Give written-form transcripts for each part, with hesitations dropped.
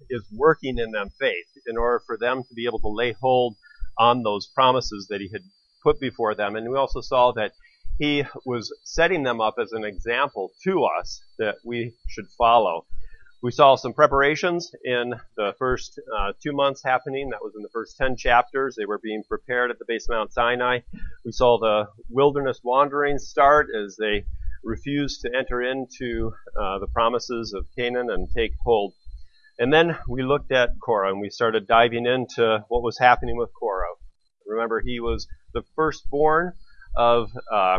is working in them faith in order for them to be able to lay hold on those promises that he had put before them. And we also saw that he was setting them up as an example to us that we should follow. We saw some preparations in the first 2 months happening. That was in the first 10 chapters. They were being prepared at the base of Mount Sinai. We saw the wilderness wandering start as they refused to enter into the promises of Canaan and take hold. And then we looked at Korah, and we started diving into what was happening with Korah. Remember, he was the firstborn of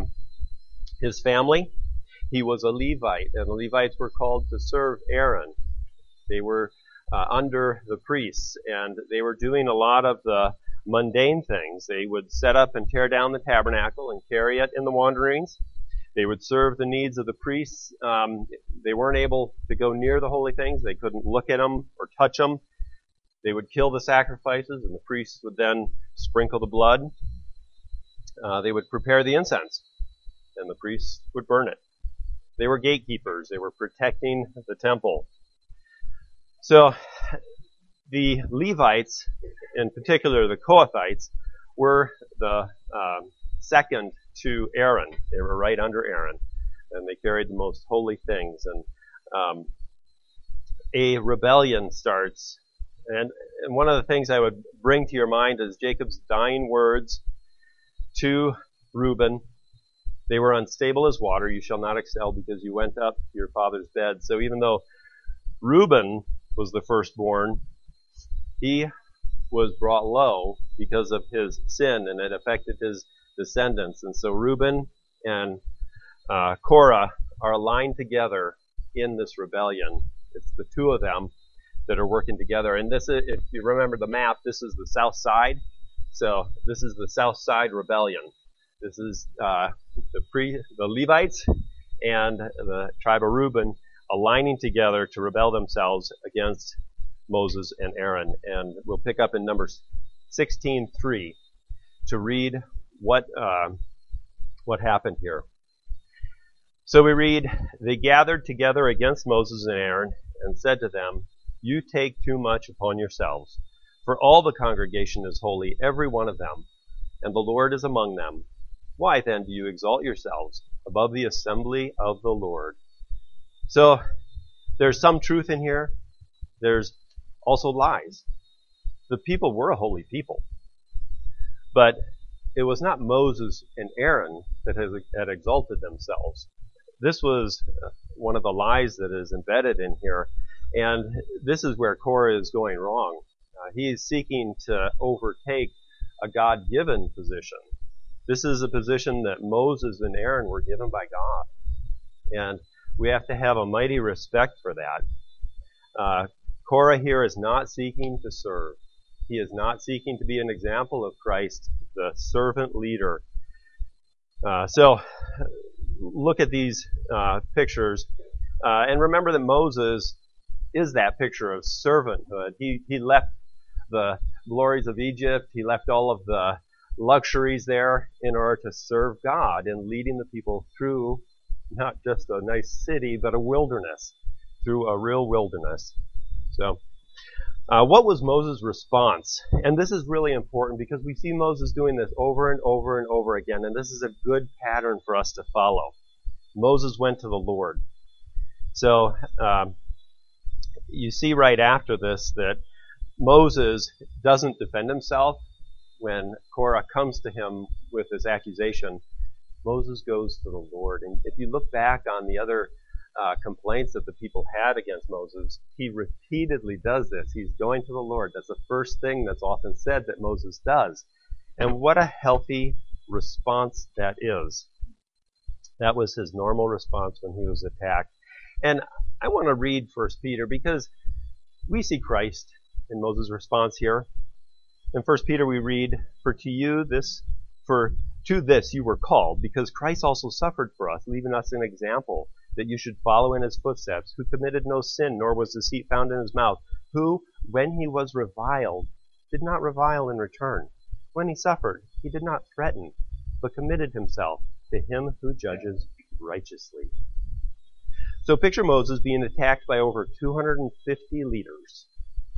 his family. He was a Levite, and the Levites were called to serve Aaron. They were under the priests, and they were doing a lot of the mundane things. They would set up and tear down the tabernacle and carry it in the wanderings. They would serve the needs of the priests. They weren't able to go near the holy things. They couldn't look at them or touch them. They would kill the sacrifices, and the priests would then sprinkle the blood. They would prepare the incense, and the priests would burn it. They were gatekeepers. They were protecting the temple. So the Levites, in particular the Kohathites, were the second to Aaron. They were right under Aaron, and they carried the most holy things. And a rebellion starts. And one of the things I would bring to your mind is Jacob's dying words to Reuben. They were unstable as water. You shall not excel because you went up to your father's bed. So even though Reuben was the firstborn, he was brought low because of his sin, and it affected his descendants. And so Reuben and Korah are aligned together in this rebellion. It's the two of them that are working together. And this is, if you remember the map, this is the south side. So this is the south side rebellion. This is the Levites and the tribe of Reuben aligning together to rebel themselves against Moses and Aaron. And we'll pick up in Numbers 16:3 to read what happened here. So we read, "They gathered together against Moses and Aaron and said to them, 'You take too much upon yourselves, for all the congregation is holy, every one of them, and the Lord is among them. Why then do you exalt yourselves above the assembly of the Lord?'" So there's some truth in here. There's also lies. The people were a holy people. But it was not Moses and Aaron that had exalted themselves. This was one of the lies that is embedded in here. And this is where Korah is going wrong. He is seeking to overtake a God-given position. This is a position that Moses and Aaron were given by God. And we have to have a mighty respect for that. Korah here is not seeking to serve. He is not seeking to be an example of Christ, the servant leader. So look at these pictures. And remember that Moses is that picture of servanthood. He left the glories of Egypt. He left all of the luxuries there in order to serve God in leading the people through not just a nice city, but a wilderness, through a real wilderness. So, what was Moses' response? And this is really important because we see Moses doing this over and over and over again, and this is a good pattern for us to follow. Moses went to the Lord. So, you see right after this that Moses doesn't defend himself. When Korah comes to him with this accusation, Moses goes to the Lord. And if you look back on the other complaints that the people had against Moses, he repeatedly does this. He's going to the Lord. That's the first thing that's often said that Moses does. And what a healthy response that is. That was his normal response when he was attacked. And I want to read 1 Peter because we see Christ in Moses' response here. In 1 Peter we read, For to this you were called, because Christ also suffered for us, leaving us an example, that you should follow in his footsteps, who committed no sin, nor was deceit found in his mouth, who, when he was reviled, did not revile in return. When he suffered, he did not threaten, but committed himself to him who judges righteously. So picture Moses being attacked by over 250 leaders.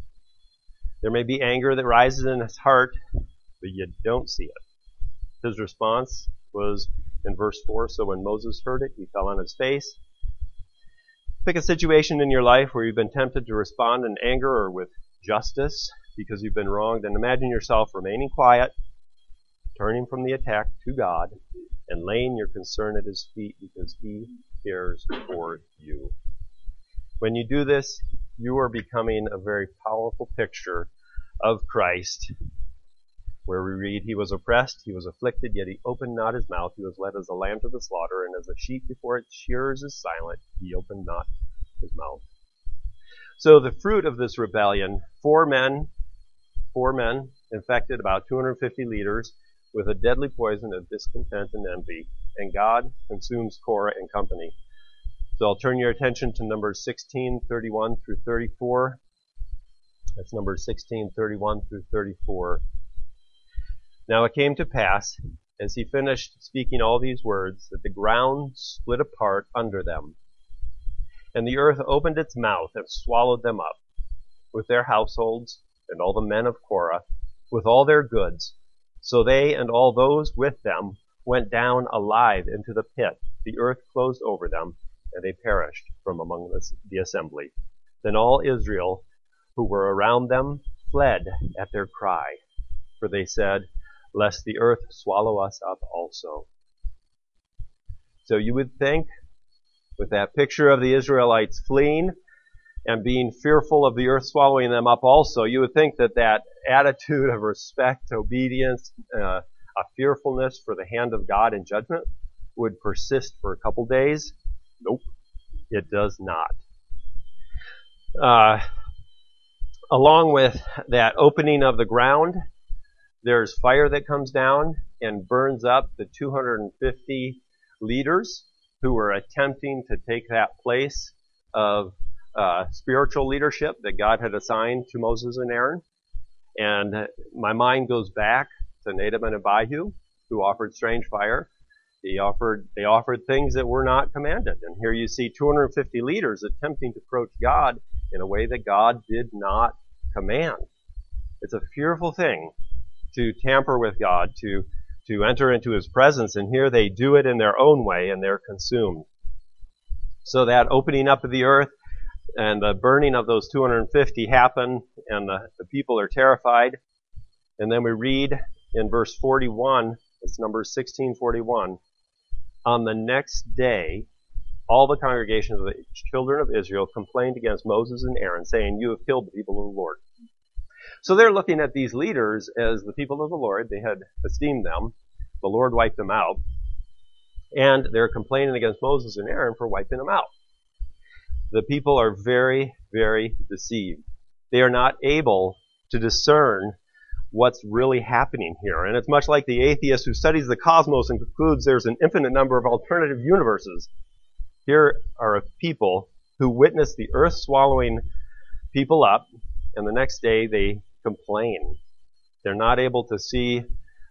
There may be anger that rises in his heart, but you don't see it. His response was in verse 4, so when Moses heard it, he fell on his face. Pick a situation in your life where you've been tempted to respond in anger or with justice because you've been wronged, and imagine yourself remaining quiet, turning from the attack to God, and laying your concern at his feet because he cares for you. When you do this, you are becoming a very powerful picture of Christ, where we read, he was oppressed, he was afflicted, yet he opened not his mouth. He was led as a lamb to the slaughter, and as a sheep before its shearers is silent, he opened not his mouth. So the fruit of this rebellion, four men infected about 250 leaders with a deadly poison of discontent and envy, and God consumes Korah and company. So I'll turn your attention to Numbers 16:31 through 34. That's Numbers 16:31 through 34. Now it came to pass, as he finished speaking all these words, that the ground split apart under them, and the earth opened its mouth and swallowed them up, with their households, and all the men of Korah, with all their goods. So they and all those with them went down alive into the pit. The earth closed over them, and they perished from among the assembly. Then all Israel who were around them fled at their cry, for they said, lest the earth swallow us up also. So you would think, with that picture of the Israelites fleeing and being fearful of the earth swallowing them up also, you would think that that attitude of respect, obedience, a fearfulness for the hand of God in judgment would persist for a couple days. Nope, it does not. Along with that opening of the ground, there's fire that comes down and burns up the 250 leaders who were attempting to take that place of spiritual leadership that God had assigned to Moses and Aaron. And my mind goes back to Nadab and Abihu, who offered strange fire. They offered things that were not commanded. And here you see 250 leaders attempting to approach God in a way that God did not command. It's a fearful thing to tamper with God, to enter into his presence, and here they do it in their own way, and they're consumed. So that opening up of the earth and the burning of those 250 happen, and the people are terrified. And then we read in verse 41, it's Numbers 16:41, on the next day, all the congregation of the children of Israel complained against Moses and Aaron, saying, you have killed the people of the Lord. So they're looking at these leaders as the people of the Lord. They had esteemed them. The Lord wiped them out. And they're complaining against Moses and Aaron for wiping them out. The people are very, very deceived. They are not able to discern what's really happening here. And it's much like the atheist who studies the cosmos and concludes there's an infinite number of alternative universes. Here are a people who witnessed the earth swallowing people up, and the next day they complain. They're not able to see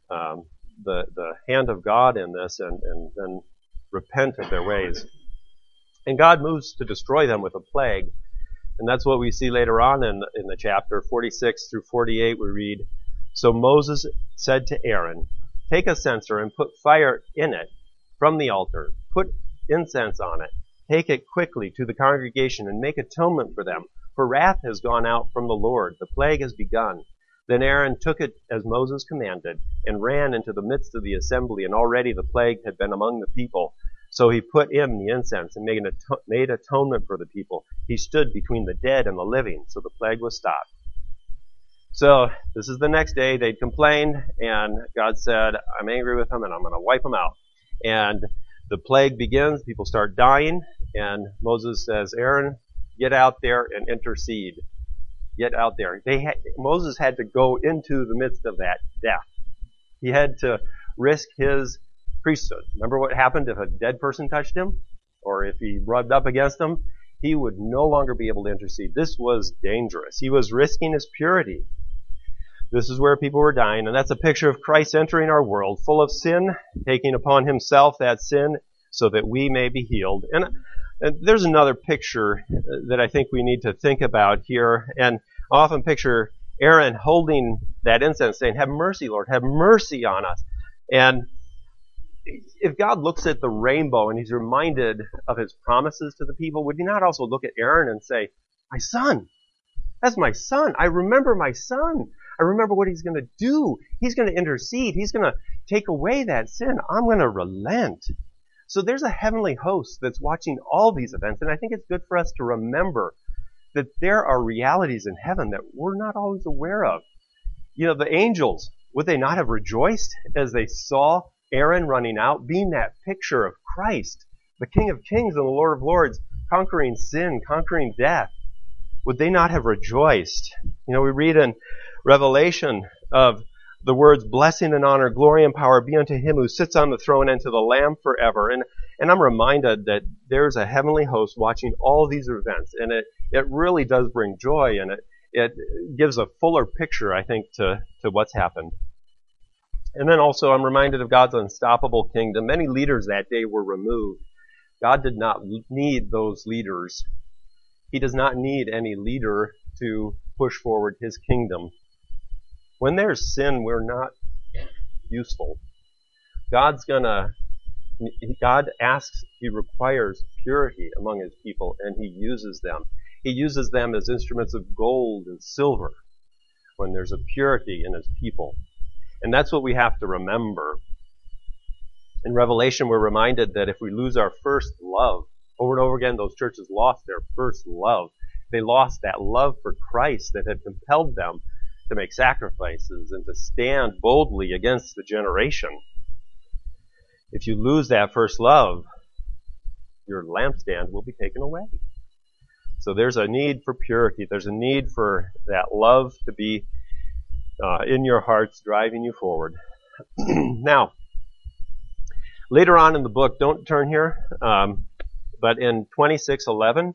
the hand of God in this and repent of their ways. And God moves to destroy them with a plague. And that's what we see later on in the chapter, 46 through 48, we read, so Moses said to Aaron, take a censer and put fire in it from the altar. Put incense on it. Take it quickly to the congregation and make atonement for them. For wrath has gone out from the Lord. The plague has begun. Then Aaron took it as Moses commanded and ran into the midst of the assembly, and already the plague had been among the people. So he put in the incense and made atonement for the people. He stood between the dead and the living, so the plague was stopped. So this is the next day. They'd complained, and God said, I'm angry with them, and I'm going to wipe them out. And the plague begins. People start dying, and Moses says, Aaron, get out there and intercede. Get out there. Moses had to go into the midst of that death. He had to risk his priesthood. Remember what happened if a dead person touched him? Or if he rubbed up against him? He would no longer be able to intercede. This was dangerous. He was risking his purity. This is where people were dying, and that's a picture of Christ entering our world, full of sin, taking upon himself that sin so that we may be healed. And there's another picture that I think we need to think about here, and I often picture Aaron holding that incense saying, have mercy, Lord, have mercy on us. And if God looks at the rainbow and he's reminded of his promises to the people, would he not also look at Aaron and say, my son, that's my son. I remember my son. I remember what he's going to do. He's going to intercede. He's going to take away that sin. I'm going to relent. So there's a heavenly host that's watching all these events. And I think it's good for us to remember that there are realities in heaven that we're not always aware of. You know, the angels, would they not have rejoiced as they saw Aaron running out, being that picture of Christ, the King of Kings and the Lord of Lords, conquering sin, conquering death? Would they not have rejoiced? You know, we read in Revelation of the words, blessing and honor, glory and power be unto him who sits on the throne and to the Lamb forever. And I'm reminded that there's a heavenly host watching all these events, and it really does bring joy, and it gives a fuller picture, I think, to what's happened. And then also I'm reminded of God's unstoppable kingdom. Many leaders that day were removed. God did not need those leaders. He does not need any leader to push forward his kingdom. When there's sin, we're not useful. God asks, he requires purity among his people, and he uses them. He uses them as instruments of gold and silver when there's a purity in his people. And that's what we have to remember. In Revelation, we're reminded that if we lose our first love, over and over again, those churches lost their first love. They lost that love for Christ that had compelled them to make sacrifices and to stand boldly against the generation. If you lose that first love, your lampstand will be taken away. So there's a need for purity. There's a need for that love to be in your hearts, driving you forward. Now, later on in the book, don't turn here, but in 26:11,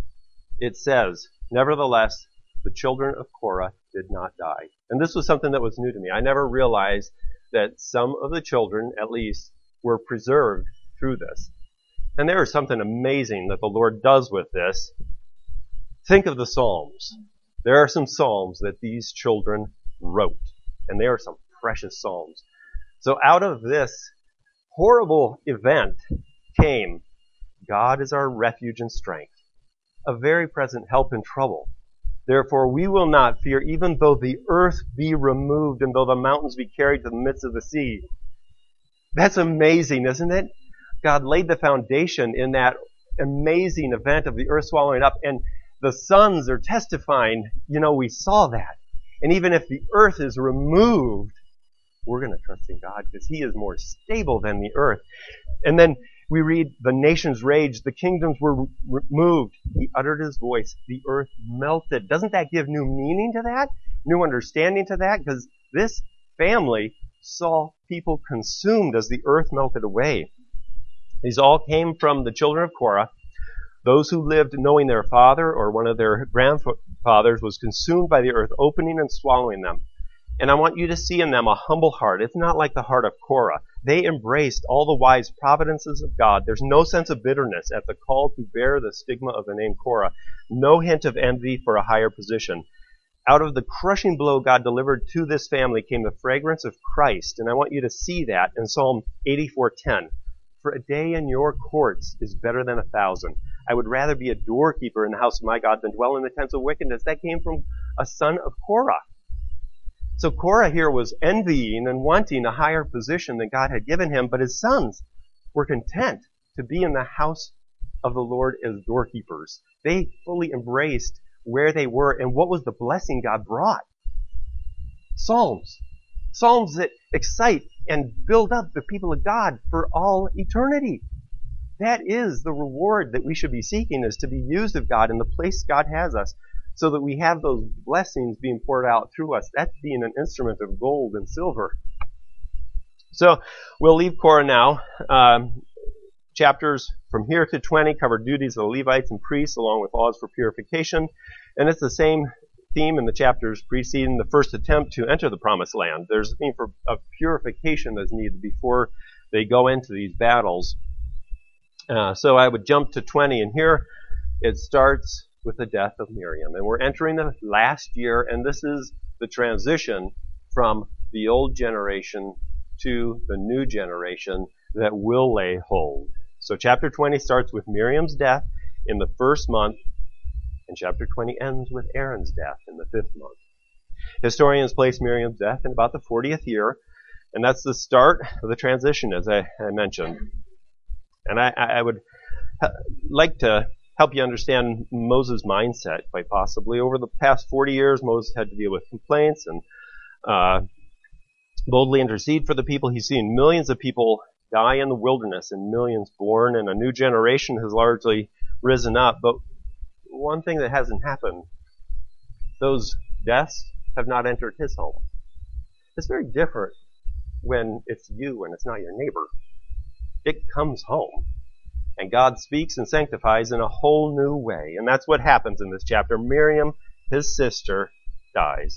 it says, nevertheless, the children of Korah did not die. And this was something that was new to me. I never realized that some of the children, at least, were preserved through this. And there is something amazing that the Lord does with this. Think of the Psalms. There are some Psalms that these children wrote, and they are some precious Psalms. So out of this horrible event came, God is our refuge and strength, a very present help in trouble. Therefore we will not fear, even though the earth be removed and though the mountains be carried to the midst of the sea. That's amazing, isn't it? God laid the foundation in that amazing event of the earth swallowing up, and the sons are testifying, we saw that. And even if the earth is removed, we're going to trust in God because he is more stable than the earth. And then we read, the nations raged, the kingdoms were removed. He uttered his voice, the earth melted. Doesn't that give new meaning to that? New understanding to that? Because this family saw people consumed as the earth melted away. These all came from the children of Korah. Those who lived knowing their father or one of their grandfathers was consumed by the earth, opening and swallowing them. And I want you to see in them a humble heart. It's not like the heart of Korah. They embraced all the wise providences of God. There's no sense of bitterness at the call to bear the stigma of the name Korah. No hint of envy for a higher position. Out of the crushing blow God delivered to this family came the fragrance of Christ. And I want you to see that in Psalm 84:10. For a day in your courts is better than 1,000. I would rather be a doorkeeper in the house of my God than dwell in the tents of wickedness. That came from a son of Korah. So Korah here was envying and wanting a higher position than God had given him, but his sons were content to be in the house of the Lord as doorkeepers. They fully embraced where they were and what was the blessing God brought. Psalms. Psalms that excite and build up the people of God for all eternity. That is the reward that we should be seeking, is to be used of God in the place God has us, so that we have those blessings being poured out through us. That's being an instrument of gold and silver. So we'll leave Korah now. Chapters from here to 20 cover duties of the Levites and priests, along with laws for purification. And it's the same theme in the chapters preceding the first attempt to enter the promised land. There's a theme of purification that's needed before they go into these battles. So I would jump to 20, and here it starts with the death of Miriam. And we're entering the last year, and this is the transition from the old generation to the new generation that will lay hold. So chapter 20 starts with Miriam's death in the first month, and chapter 20 ends with Aaron's death in the 5th month. Historians place Miriam's death in about the 40th year, and that's the start of the transition, as I mentioned. And I would like to help you understand Moses' mindset, quite possibly. Over the past 40 years, Moses had to deal with complaints and boldly intercede for the people. He's seen millions of people die in the wilderness and millions born, and a new generation has largely risen up. But one thing that hasn't happened, those deaths have not entered his home. It's very different when it's you and it's not your neighbor. It comes home. And God speaks and sanctifies in a whole new way. And that's what happens in this chapter. Miriam, his sister, dies.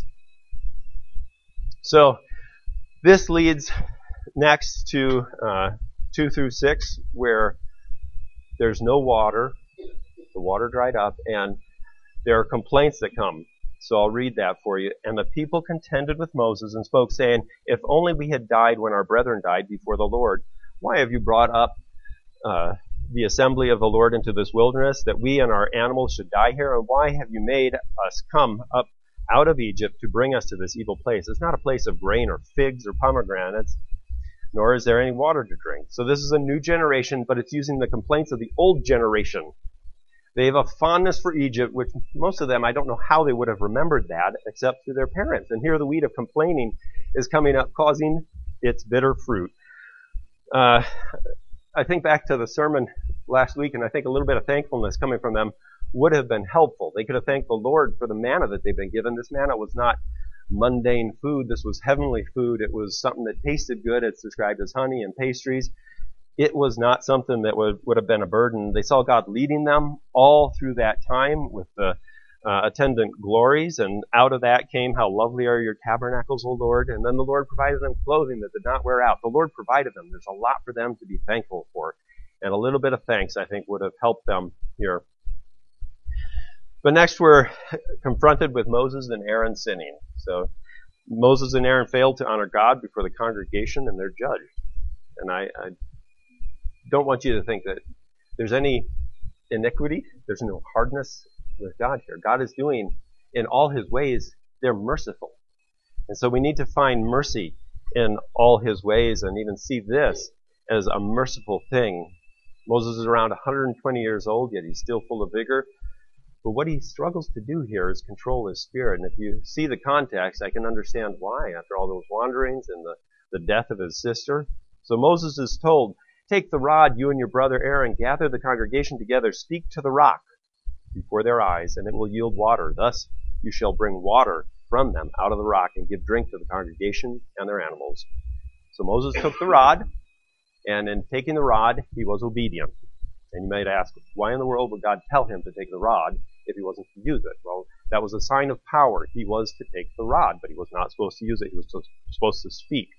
So this leads next to 2 through 6, where there's no water. The water dried up, and there are complaints that come. So I'll read that for you. And the people contended with Moses and spoke, saying, if only we had died when our brethren died before the Lord. Why have you brought up the assembly of the Lord into this wilderness, that we and our animals should die here? And why have you made us come up out of Egypt to bring us to this evil place? It's not a place of grain or figs or pomegranates, nor is there any water to drink. So this is a new generation, but it's using the complaints of the old generation. They have a fondness for Egypt, which most of them, I don't know how they would have remembered that, except through their parents. And here the weed of complaining is coming up, causing its bitter fruit. I think back to the sermon last week, and I think a little bit of thankfulness coming from them would have been helpful. They could have thanked the Lord for the manna that they've been given. This manna was not mundane food. This was heavenly food. It was something that tasted good. It's described as honey and pastries. It was not something that would have been a burden. They saw God leading them all through that time with the attendant glories, and out of that came, how lovely are your tabernacles, O Lord. And then the Lord provided them clothing that did not wear out. The Lord provided them. There's a lot for them to be thankful for. And a little bit of thanks, I think, would have helped them here. But next we're confronted with Moses and Aaron sinning. So Moses and Aaron failed to honor God before the congregation, and they're judged. And I don't want you to think that there's any iniquity, there's no hardness with God here. God is doing, in all his ways, they're merciful. And so we need to find mercy in all his ways and even see this as a merciful thing. Moses is around 120 years old, yet he's still full of vigor. But what he struggles to do here is control his spirit. And if you see the context, I can understand why after all those wanderings and the death of his sister. So Moses is told, take the rod, you and your brother Aaron, gather the congregation together, speak to the rock before their eyes, and it will yield water. Thus you shall bring water from them out of the rock and give drink to the congregation and their animals. So Moses took the rod, and in taking the rod, he was obedient. And you might ask, why in the world would God tell him to take the rod if he wasn't to use it? Well, that was a sign of power. He was to take the rod, but he was not supposed to use it. He was supposed to speak.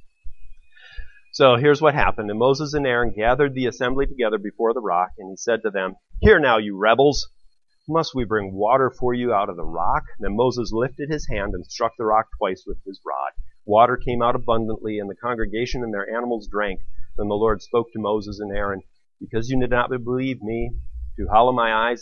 So here's what happened. And Moses and Aaron gathered the assembly together before the rock, and he said to them, hear now, you rebels, must we bring water for you out of the rock? Then Moses lifted his hand and struck the rock twice with his rod. Water came out abundantly, and the congregation and their animals drank. Then the Lord spoke to Moses and Aaron, because you did not believe me, to hollow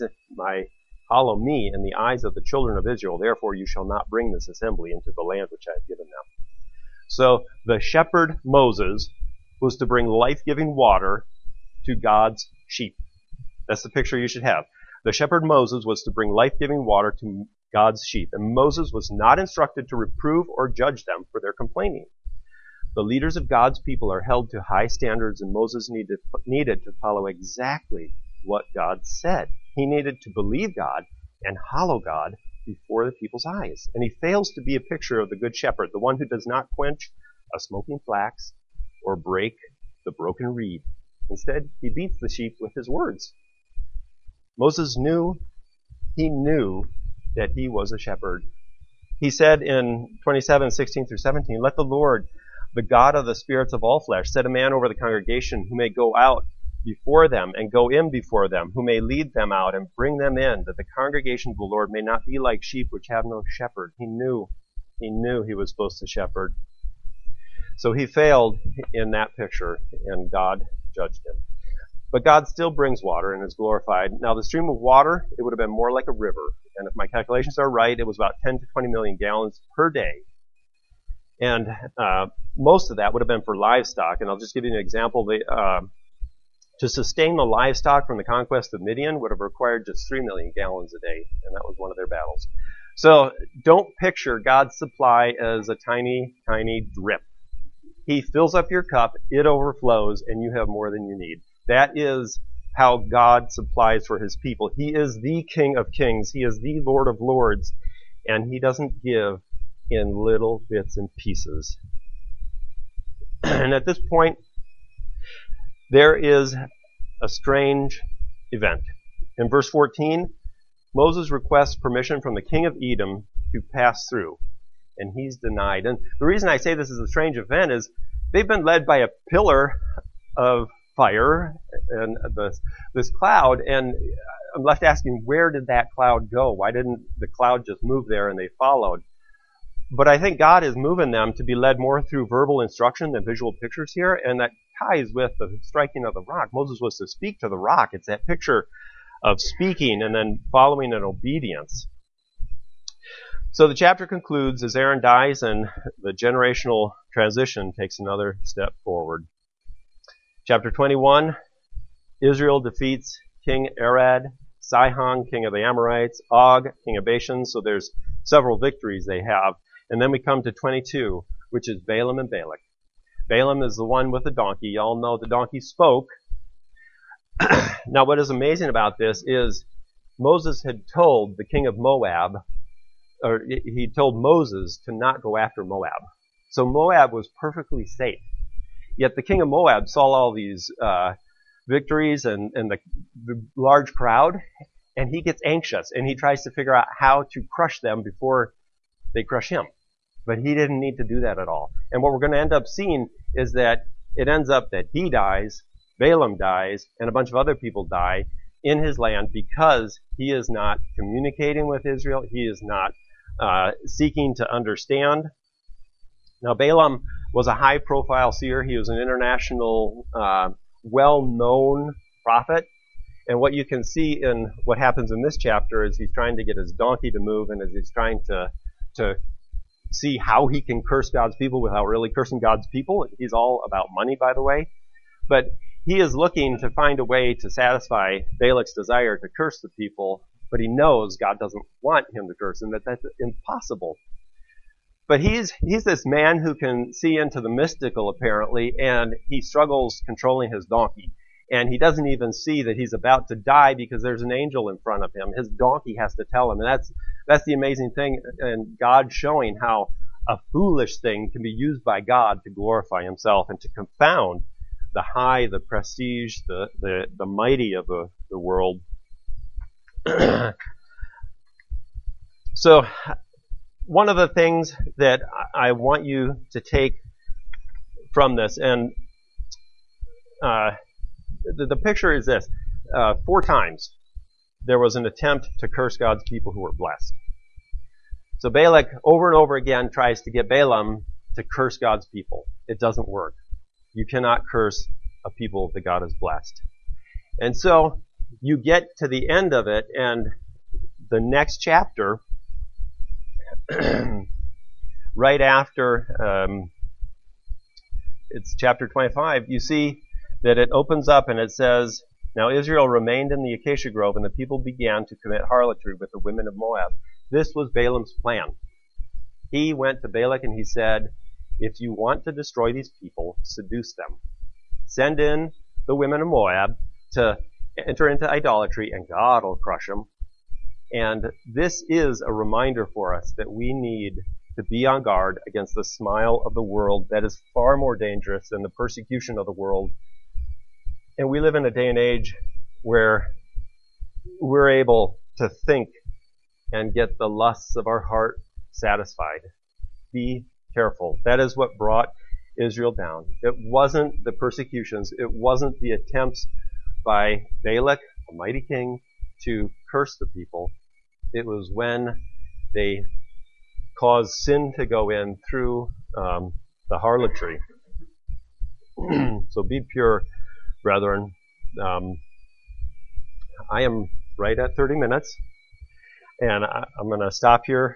me in the eyes of the children of Israel, therefore you shall not bring this assembly into the land which I have given them. So the shepherd Moses was to bring life-giving water to God's sheep. That's the picture you should have. The shepherd Moses was to bring life-giving water to God's sheep, and Moses was not instructed to reprove or judge them for their complaining. The leaders of God's people are held to high standards, and Moses needed to follow exactly what God said. He needed to believe God and hallow God before the people's eyes. And he fails to be a picture of the good shepherd, the one who does not quench a smoking flax or break the broken reed. Instead, he beats the sheep with his words. Moses knew that he was a shepherd. He said in 27:16-17, let the Lord, the God of the spirits of all flesh, set a man over the congregation who may go out before them and go in before them, who may lead them out and bring them in, that the congregation of the Lord may not be like sheep which have no shepherd. He knew He knew he was supposed to shepherd. So he failed in that picture, and God judged him. But God still brings water and is glorified. Now, the stream of water, it would have been more like a river. And if my calculations are right, it was about 10 to 20 million gallons per day. And most of that would have been for livestock. And I'll just give you an example. To sustain the livestock from the conquest of Midian would have required just 3 million gallons a day. And that was one of their battles. So don't picture God's supply as a tiny, tiny drip. He fills up your cup, it overflows, and you have more than you need. That is how God supplies for his people. He is the King of Kings. He is the Lord of Lords. And he doesn't give in little bits and pieces. And at this point, there is a strange event. In verse 14, Moses requests permission from the king of Edom to pass through. And he's denied. And the reason I say this is a strange event is they've been led by a pillar of fire and this cloud, and I'm left asking, where did that cloud go? Why didn't the cloud just move there and they followed? But I think God is moving them to be led more through verbal instruction than visual pictures here, and that ties with the striking of the rock. Moses was to speak to the rock. It's that picture of speaking and then following in obedience. So the chapter concludes as Aaron dies and the generational transition takes another step forward. Chapter 21, Israel defeats King Arad, Sihon, king of the Amorites, Og, king of Bashan. So there's several victories they have. And then we come to 22, which is Balaam and Balak. Balaam is the one with the donkey. You all know the donkey spoke. Now what is amazing about this is Moses had told the king of Moab, or he told Moses to not go after Moab. So Moab was perfectly safe. Yet the king of Moab saw all these victories and the large crowd, and he gets anxious, and he tries to figure out how to crush them before they crush him. But he didn't need to do that at all. And what we're going to end up seeing is that it ends up that he dies, Balaam dies, and a bunch of other people die in his land because he is not communicating with Israel. He is not seeking to understand. Now, Balaam was a high-profile seer. He was an international, well-known prophet. And what you can see in what happens in this chapter is he's trying to get his donkey to move, and as he's trying to see how he can curse God's people without really cursing God's people. He's all about money, by the way. But he is looking to find a way to satisfy Balak's desire to curse the people, but he knows God doesn't want him to curse and that that's impossible. But he's this man who can see into the mystical, apparently, and he struggles controlling his donkey. And he doesn't even see that he's about to die because there's an angel in front of him. His donkey has to tell him. And that's the amazing thing, and God showing how a foolish thing can be used by God to glorify himself and to confound the high, the prestige, the mighty of the world. So, one of the things that I want you to take from this, and the picture is this. 4 times there was an attempt to curse God's people who were blessed. So Balak over and over again tries to get Balaam to curse God's people. It doesn't work. You cannot curse a people that God has blessed. And so you get to the end of it, and the next chapter, right after, it's chapter 25, you see that it opens up and it says, "Now Israel remained in the acacia grove, and the people began to commit harlotry with the women of Moab." This was Balaam's plan. He went to Balak and he said, if you want to destroy these people, seduce them. Send in the women of Moab to enter into idolatry, and God will crush them. And this is a reminder for us that we need to be on guard against the smile of the world that is far more dangerous than the persecution of the world. And we live in a day and age where we're able to think and get the lusts of our heart satisfied. Be careful. That is what brought Israel down. It wasn't the persecutions. It wasn't the attempts by Balak, a mighty king, to curse the people. It was when they cause sin to go in through the harlotry. So be pure, brethren. I am right at 30 minutes, and I'm going to stop here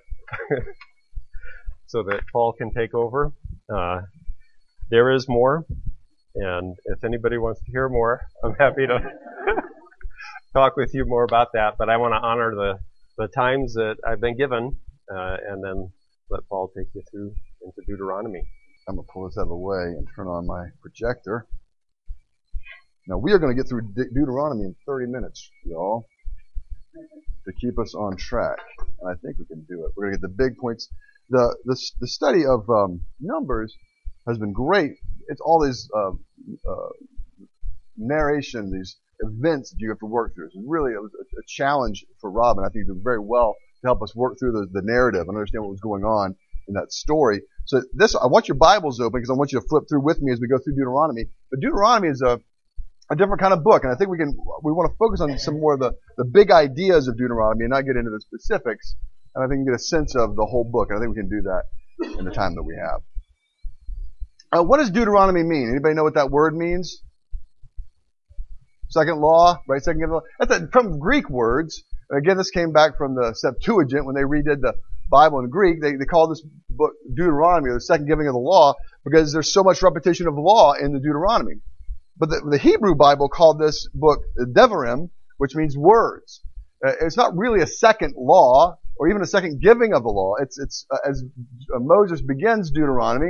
so that Paul can take over. There is more, and if anybody wants to hear more, I'm happy to talk with you more about that, but I want to honor the times that I've been given, and then let Paul take you through into Deuteronomy. I'm going to pull this out of the way and turn on my projector. Now, we are going to get through Deuteronomy in 30 minutes, y'all, to keep us on track. And I think we can do it. We're going to get the big points. The study of Numbers has been great. It's all these narration, these events that you have to work through. It's really a challenge for Rob, and I think he did very well to help us work through the narrative and understand what was going on in that story. So I want your Bibles open because I want you to flip through with me as we go through Deuteronomy. But Deuteronomy is a different kind of book, and I think we want to focus on some more of the big ideas of Deuteronomy and not get into the specifics. And I think we can get a sense of the whole book, and I think we can do that in the time that we have. What does Deuteronomy mean? Anybody know what that word means? Second law, right? Second giving law. That's from Greek words. Again, this came back from the Septuagint when they redid the Bible in Greek. They call this book Deuteronomy, or the second giving of the law, because there's so much repetition of law in the Deuteronomy. But the Hebrew Bible called this book Devarim, which means words. It's not really a second law or even a second giving of the law. It's as Moses begins Deuteronomy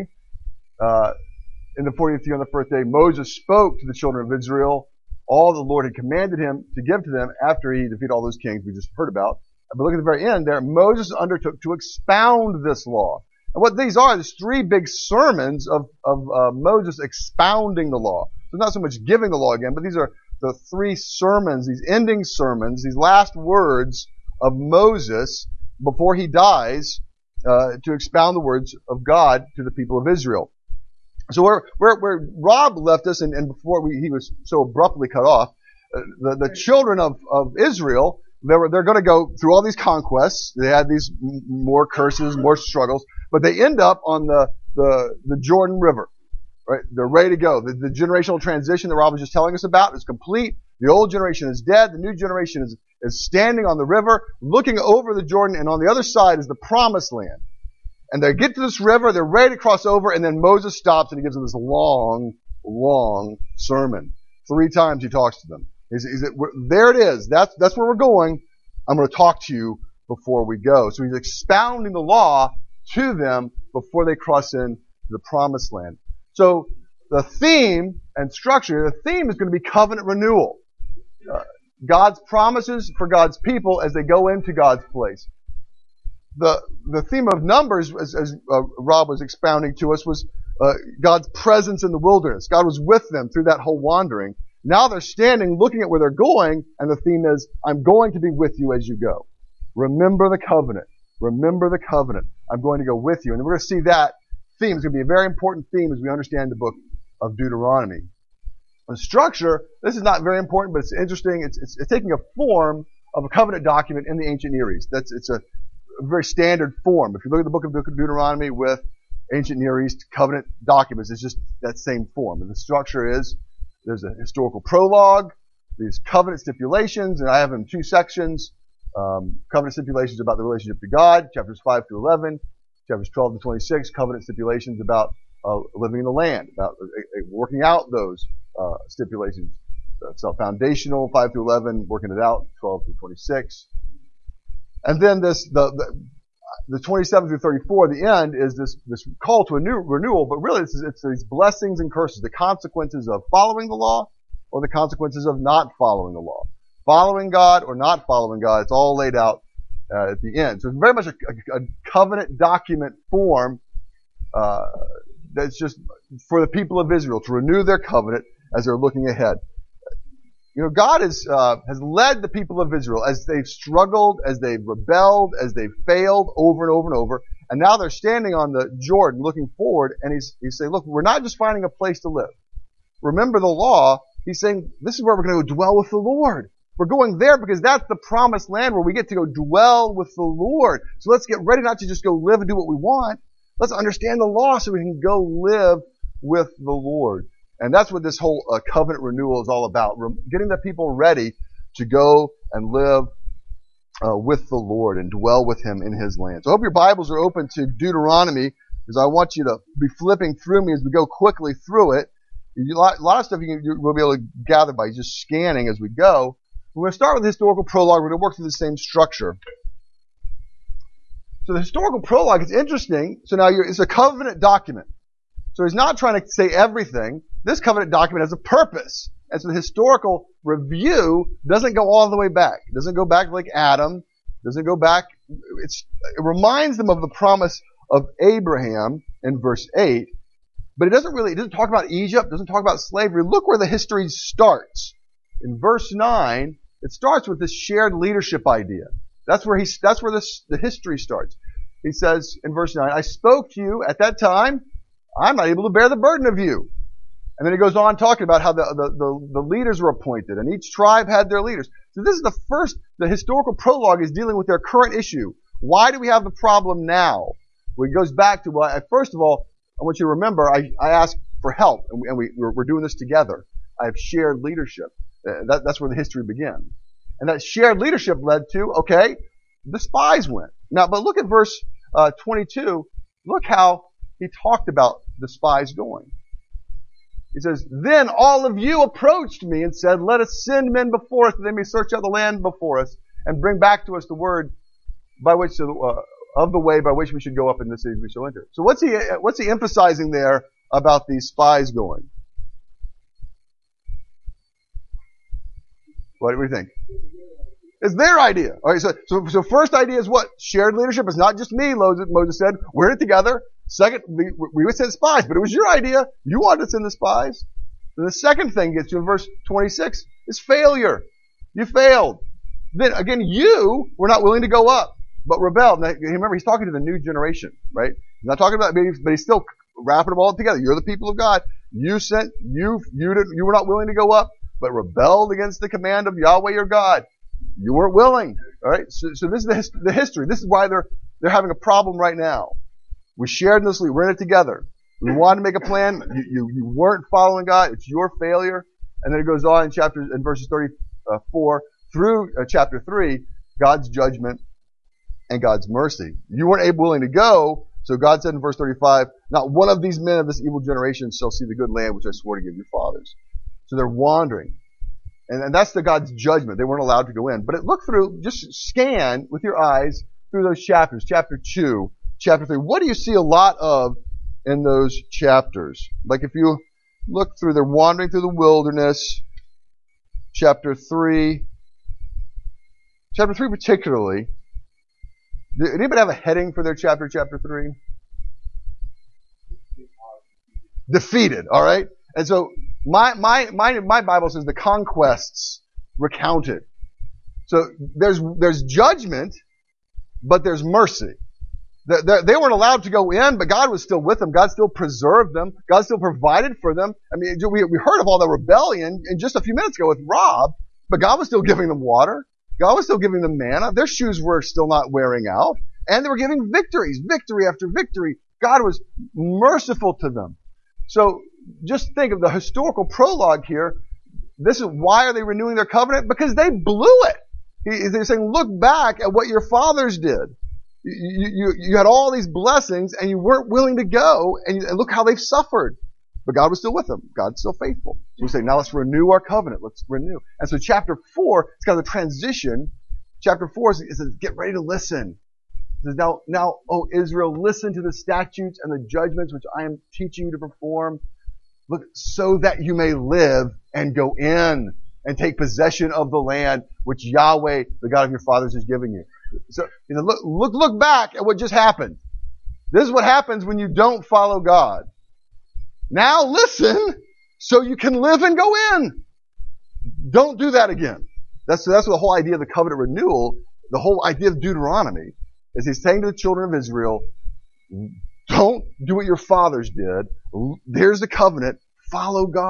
in the 40th year on the first day, Moses spoke to the children of Israel all the Lord had commanded him to give to them after he defeated all those kings we just heard about. But look at the very end there. Moses undertook to expound this law. And what these are is three big sermons of Moses expounding the law. So not so much giving the law again, but these are the three sermons, these ending sermons, these last words of Moses before he dies to expound the words of God to the people of Israel. So where Rob left us, and before he was so abruptly cut off, the children of Israel, they're going to go through all these conquests. They had these more curses, more struggles, but they end up on the Jordan River. Right? They're ready to go. The generational transition that Rob was just telling us about is complete. The old generation is dead. The new generation is standing on the river, looking over the Jordan, and on the other side is the promised land. And they get to this river, they're ready to cross over, and then Moses stops and he gives them this long, long sermon. 3 times he talks to them. There it is. That's where we're going. I'm going to talk to you before we go. So he's expounding the law to them before they cross into the promised land. So the theme and structure, the theme is going to be covenant renewal. God's promises for God's people as they go into God's place. The theme of Numbers, as Rob was expounding to us, was God's presence in the wilderness. God was with them through that whole wandering. Now they're standing, looking at where they're going, and the theme is, I'm going to be with you as you go. Remember the covenant. Remember the covenant. I'm going to go with you. And we're going to see that theme is going to be a very important theme as we understand the book of Deuteronomy. The structure, this is not very important, but it's interesting. It's taking a form of a covenant document in the ancient Near East. It's a very standard form. If you look at the book of Deuteronomy with ancient Near East covenant documents, it's just that same form. And the structure is, there's a historical prologue, these covenant stipulations, and I have them in 2 sections. Covenant stipulations about the relationship to God, chapters 5 to 11, chapters 12 to 26, covenant stipulations about living in the land, about working out those stipulations. So foundational, 5 to 11, working it out, 12 to 26. And then the 27 through 34, the end, is this call to a new renewal, but really it's these blessings and curses, the consequences of following the law or the consequences of not following the law. Following God or not following God, it's all laid out at the end. So it's very much a covenant document form that's just for the people of Israel to renew their covenant as they're looking ahead. You know, God has led the people of Israel as they've struggled, as they've rebelled, as they've failed over and over and over. And now they're standing on the Jordan looking forward, and he's saying, look, we're not just finding a place to live. Remember the law. He's saying, this is where we're going to go dwell with the Lord. We're going there because that's the promised land where we get to go dwell with the Lord. So let's get ready not to just go live and do what we want. Let's understand the law so we can go live with the Lord. And that's what this whole covenant renewal is all about. Getting the people ready to go and live with the Lord and dwell with Him in His land. So I hope your Bibles are open to Deuteronomy, because I want you to be flipping through me as we go quickly through it. A lot of stuff we'll be able to gather by just scanning as we go. We're going to start with the historical prologue. We're going to work through the same structure. So the historical prologue is interesting. So now it's a covenant document. So he's not trying to say everything. This covenant document has a purpose. And so the historical review doesn't go all the way back. It doesn't go back like Adam. It doesn't go back. It reminds them of the promise of Abraham in verse 8. But it doesn't talk about Egypt. It doesn't talk about slavery. Look where the history starts. In verse 9, it starts with this shared leadership idea. That's where the history starts. He says in verse 9, I spoke to you at that time. I'm not able to bear the burden of you. And then he goes on talking about how the leaders were appointed, and each tribe had their leaders. So this is the historical prologue is dealing with their current issue. Why do we have the problem now? Well, it goes back to, first of all, I want you to remember, I asked for help, and we're doing this together. I have shared leadership. That's where the history began. And that shared leadership led to, the spies went. Now, but look at verse 22. Look how he talked about the spies going. He says, then all of you approached me and said, let us send men before us that they may search out the land before us and bring back to us the word by which of the way by which we should go up in the cities we shall enter. So what's he emphasizing there about these spies going? What do we think? It's their idea. All right, so first idea is what? Shared leadership. It's not just me, Moses said. We're in it together. Second, we would send spies, but it was your idea. You wanted to send the spies. And the second thing gets you in verse 26 is failure. You failed. Then again, you were not willing to go up, but rebelled. Now, remember, he's talking to the new generation, right? He's not talking about, but he's still wrapping them all together. You're the people of God. You were not willing to go up, but rebelled against the command of Yahweh your God. You weren't willing. All right. So this is the history. This is why they're having a problem right now. We shared in this lead. We're in it together. We wanted to make a plan. You weren't following God. It's your failure. And then it goes on in verses 34 through chapter 3, God's judgment and God's mercy. You weren't willing to go, so God said in verse 35, not one of these men of this evil generation shall see the good land which I swore to give your fathers. So they're wandering. And that's God's judgment. They weren't allowed to go in. But look through, just scan with your eyes through those chapters, chapter 2, chapter 3. What do you see a lot of in those chapters? Like if you look through, they're wandering through the wilderness, chapter 3 particularly. Did anybody have a heading for their chapter 3? Defeated, all right? And so my Bible says the conquests recounted. So there's judgment, but there's mercy. They weren't allowed to go in, but God was still with them. God still preserved them. God still provided for them. I mean, we heard of all the rebellion in just a few minutes ago with Rob, but God was still giving them water. God was still giving them manna. Their shoes were still not wearing out. And they were giving victories, victory after victory. God was merciful to them. So just think of the historical prologue here. This is why are they renewing their covenant? Because they blew it. They're saying, look back at what your fathers did. You had all these blessings and you weren't willing to go, and look how they've suffered. But God was still with them. God's still faithful. So we say, now let's renew our covenant. Let's renew. And so chapter 4, it's kind of the transition. Chapter 4 says, get ready to listen. It says, now, O Israel, listen to the statutes and the judgments which I am teaching you to perform. Look, so that you may live and go in and take possession of the land which Yahweh, the God of your fathers, is giving you. So, look back at what just happened. This is what happens when you don't follow God. Now listen so you can live and go in. Don't do that again. That's the whole idea of the covenant renewal, the whole idea of Deuteronomy, is he's saying to the children of Israel, don't do what your fathers did. There's the covenant. Follow God.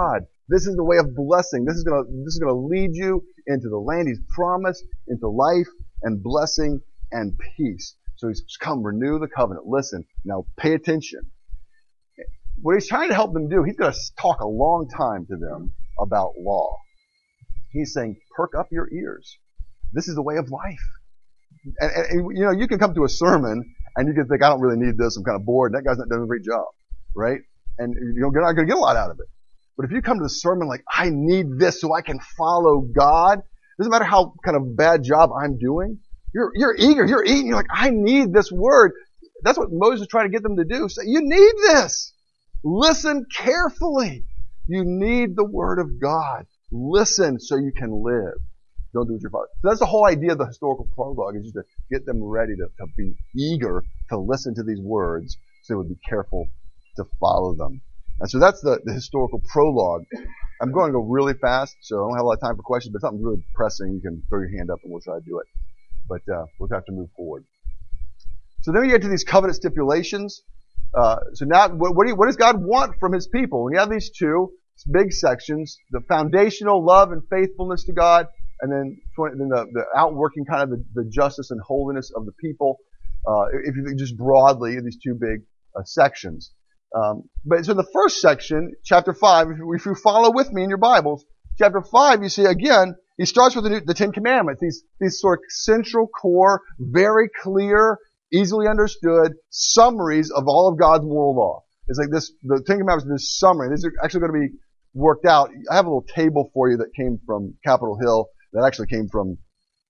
This is the way of blessing. This is gonna lead you into the land He's promised, into life and blessing and peace. So He's come, renew the covenant. Listen, now pay attention. What He's trying to help them do, He's going to talk a long time to them about law. He's saying, perk up your ears. This is the way of life. And you know, you can come to a sermon and you can think, I don't really need this. I'm kind of bored. And that guy's not doing a great job, right? And you're not going to get a lot out of it. But if you come to the sermon like, I need this so I can follow God, doesn't matter how kind of bad job I'm doing, you're eager, you're eating, you're like, I need this word. That's what Moses is trying to get them to do. Say, you need this. Listen carefully. You need the word of God. Listen so you can live. Don't do what your father. So that's the whole idea of the historical prologue, is just to get them ready to be eager to listen to these words so they would be careful to follow them. And so that's the historical prologue. I'm going to go really fast, so I don't have a lot of time for questions, but if something's really pressing, you can throw your hand up and we'll try to do it. But we'll have to move forward. So then we get to these covenant stipulations. So now, what does God want from His people? When you have these two big sections, the foundational love and faithfulness to God, and then the outworking kind of the justice and holiness of the people, if you think just broadly in these two big sections. But so the first section, chapter 5, if you follow with me in your Bibles, chapter 5, you see again, he starts with the Ten Commandments, these sort of central core, very clear, easily understood summaries of all of God's moral law. It's like this, the Ten Commandments are this summary. These are actually going to be worked out. I have a little table for you that came from Capitol Hill, that actually came from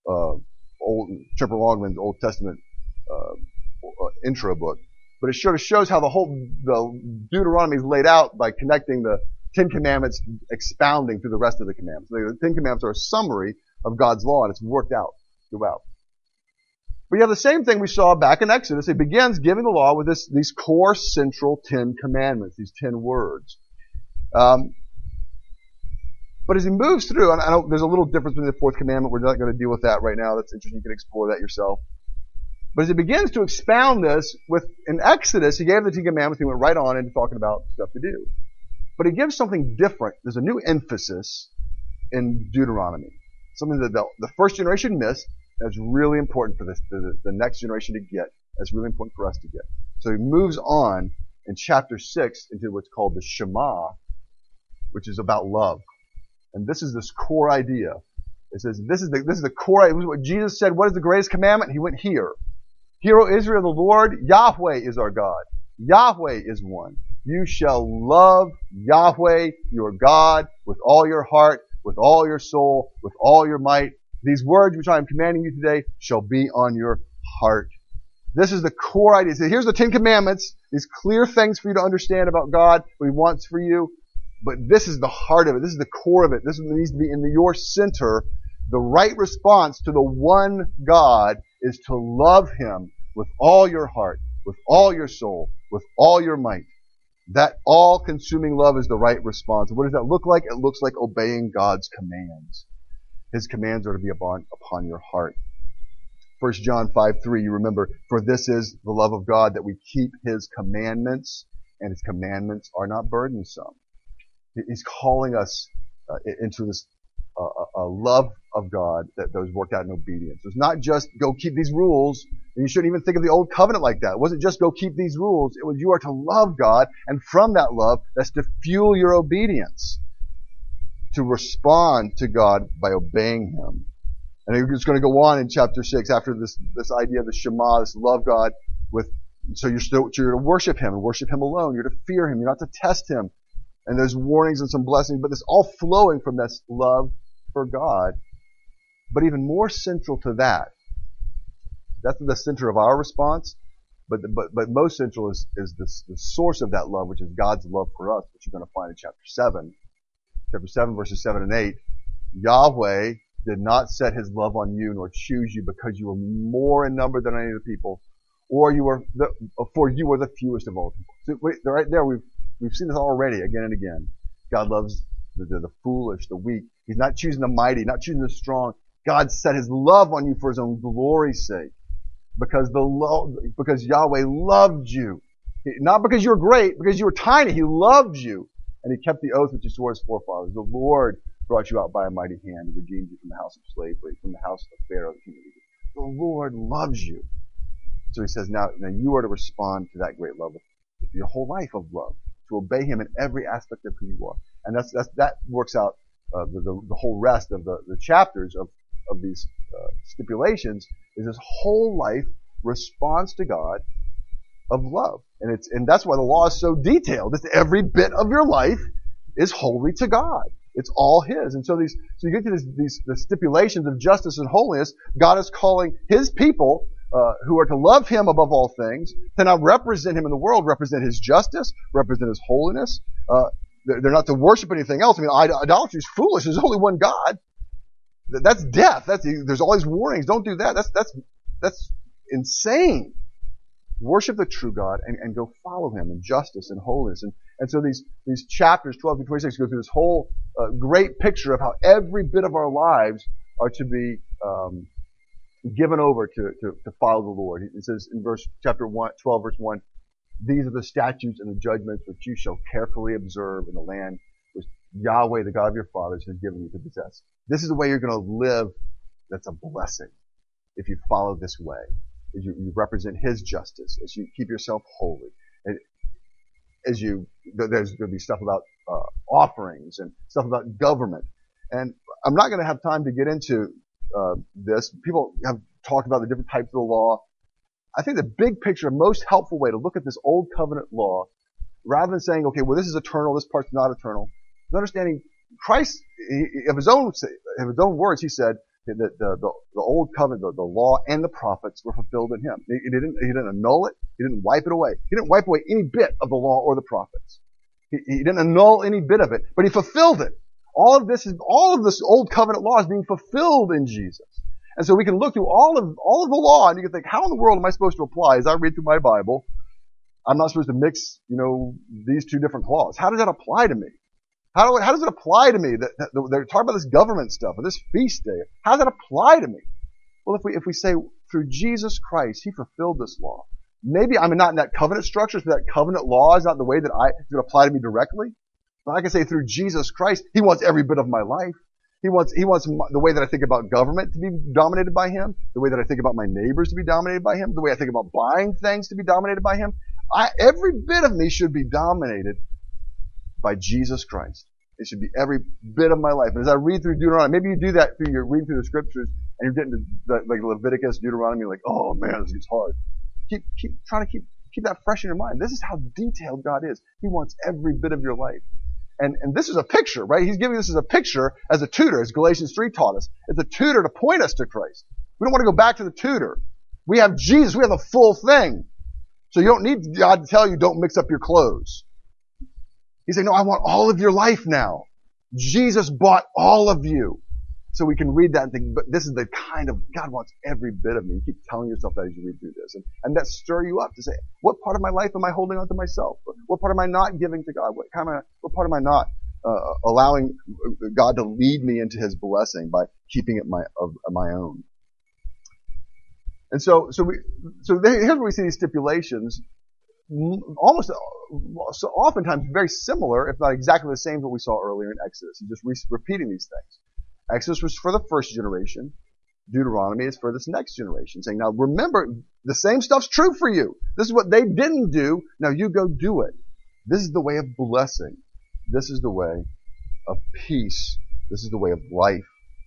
Tripper Longman's Old Testament intro book. But it sort of shows how the Deuteronomy is laid out by connecting the Ten Commandments, expounding through the rest of the commandments. The Ten Commandments are a summary of God's law, and it's worked out throughout. But you have the same thing we saw back in Exodus. It begins giving the law with these core central 10 commandments, these 10 words. But as he moves through, and I know there's a little difference between the fourth commandment. We're not going to deal with that right now. That's interesting. You can explore that yourself. But as he begins to expound this, in Exodus, he gave the Ten Commandments. He went right on into talking about stuff to do. But he gives something different. There's a new emphasis in Deuteronomy. Something that the first generation missed. That's really important for the next generation to get. That's really important for us to get. So he moves on in chapter 6 into what's called the Shema, which is about love. And this is this core idea. It says, this is the core idea. What Jesus said, what is the greatest commandment? He went here. Hear, O Israel, the Lord, Yahweh is our God. Yahweh is one. You shall love Yahweh, your God, with all your heart, with all your soul, with all your might. These words which I am commanding you today shall be on your heart. This is the core idea. So here's the Ten Commandments, these clear things for you to understand about God, what He wants for you. But this is the heart of it. This is the core of it. This needs to be in your center. The right response to the one God is to love Him with all your heart, with all your soul, with all your might. That all-consuming love is the right response. And what does that look like? It looks like obeying God's commands. His commands are to be upon your heart. 1 John 5:3, you remember, for this is the love of God, that we keep His commandments, and His commandments are not burdensome. He's calling us into this a love of God that was worked out in obedience. It's not just go keep these rules, and you shouldn't even think of the old covenant like that. It wasn't just go keep these rules. It was you are to love God, and from that love, that's to fuel your obedience, to respond to God by obeying Him. And it's going to go on in chapter 6 after this idea of the Shema, this love God so you're to worship Him and worship Him alone. You're to fear Him. You're not to test Him. And there's warnings and some blessings, but it's all flowing from this love for God. But even more central to that, that's the center of our response, but most central is the source of that love, which is God's love for us, which you're going to find in chapter 7. Chapter 7, verses 7 and 8. Yahweh did not set His love on you nor choose you because you were more in number than any of the people, or for you were the fewest of all people. So right there, we've seen this already again and again. God loves the foolish, the weak. He's not choosing the mighty, not choosing the strong. God set His love on you for His own glory's sake. Because Yahweh loved you. Not because you were great, because you were tiny. He loved you. And he kept the oath which he swore his forefathers. The Lord brought you out by a mighty hand and redeemed you from the house of slavery, from the house of Pharaoh, the king of Egypt. The Lord loves you. So he says, now you are to respond to that great love with your whole life of love, to obey him in every aspect of who you are. And that works out the whole rest of the chapters of these stipulations, is this whole life response to God of love. And that's why the law is so detailed. It's every bit of your life is holy to God. It's all his. And so you get to the stipulations of justice and holiness. God is calling his people, who are to love him above all things, to now represent him in the world, represent his justice, represent his holiness. They're not to worship anything else. I mean, idolatry is foolish. There's only one God. That's death. There's all these warnings. Don't do that. That's insane. Worship the true God and go follow him in justice and holiness. And so these chapters 12 to 26 go through this whole great picture of how every bit of our lives are to be given over to follow the Lord. It says in chapter 12, verse 1, these are the statutes and the judgments which you shall carefully observe in the land which Yahweh, the God of your fathers, has given you to possess. This is the way you're going to live. That's a blessing if you follow this way. As you represent his justice, as you keep yourself holy, and there's going to be stuff about offerings and stuff about government. And I'm not going to have time to get into this. People have talked about the different types of the law. I think the big picture, most helpful way to look at this old covenant law, rather than saying, okay, well, this is eternal, this part's not eternal, is understanding Christ, of his own words, he said that the old covenant, the law and the prophets were fulfilled in him. He didn't annul it. He didn't wipe it away. He didn't wipe away any bit of the law or the prophets. He didn't annul any bit of it, but he fulfilled it. All of this old covenant law is being fulfilled in Jesus. And so we can look through all of the law, and you can think, how in the world am I supposed to apply? As I read through my Bible, I'm not supposed to mix, these two different laws. How does that apply to me? How does it apply to me that they're talking about this government stuff or this feast day? How does that apply to me? Well, if we say through Jesus Christ, he fulfilled this law. Maybe I'm not in that covenant structure, so that covenant law is not the way that it's going to apply to me directly. But I can say through Jesus Christ, he wants every bit of my life. He wants the way that I think about government to be dominated by him, the way that I think about my neighbors to be dominated by him, the way I think about buying things to be dominated by him. Every bit of me should be dominated by Jesus Christ. It should be every bit of my life. And as I read through Deuteronomy, maybe you do that through your reading through the scriptures, and you're getting to like Leviticus, Deuteronomy, like, oh man, this gets hard. Keep trying to keep that fresh in your mind. This is how detailed God is. He wants every bit of your life. And this is a picture, right? He's giving this as a picture, as a tutor, as Galatians 3 taught us. It's a tutor to point us to Christ. We don't want to go back to the tutor. We have Jesus. We have the full thing. So you don't need God to tell you, don't mix up your clothes. He's saying, no, I want all of your life now. Jesus bought all of you. So we can read that and think, but this is the kind of, God wants every bit of me. You keep telling yourself that as you read through this. And that stir you up to say, what part of my life am I holding on to myself? What part am I not giving to God? What part am I not allowing God to lead me into his blessing by keeping it my own? And so here's where we see these stipulations, almost so oftentimes very similar, if not exactly the same as what we saw earlier in Exodus. He's just repeating these things. Exodus was for the first generation. Deuteronomy is for this next generation, saying, now remember, the same stuff's true for you. This is what they didn't do. Now you go do it. This is the way of blessing. This is the way of peace. This is the way of life.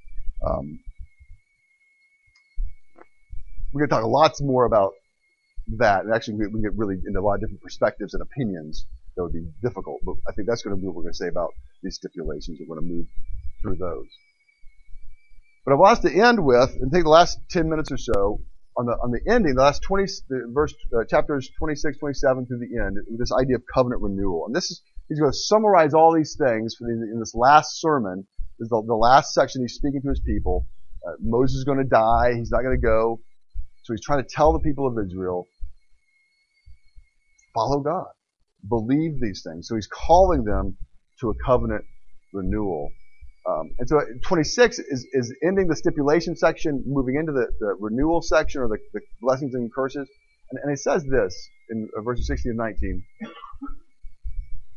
We're going to talk lots more about that. And actually, we can get really into a lot of different perspectives and opinions that would be difficult. But I think that's going to be what we're going to say about these stipulations. We're going to move through those. But I want us to end with, and take the last 10 minutes or so, on the ending, the last chapters 26, 27 through the end, with this idea of covenant renewal. And he's going to summarize all these things in this last sermon. This is the last section he's speaking to his people. Moses is going to die. He's not going to go. So he's trying to tell the people of Israel, follow God. Believe these things. So he's calling them to a covenant renewal. And so 26 is ending the stipulation section, moving into the renewal section, or the blessings and curses. And it says this in verses 16 and 19.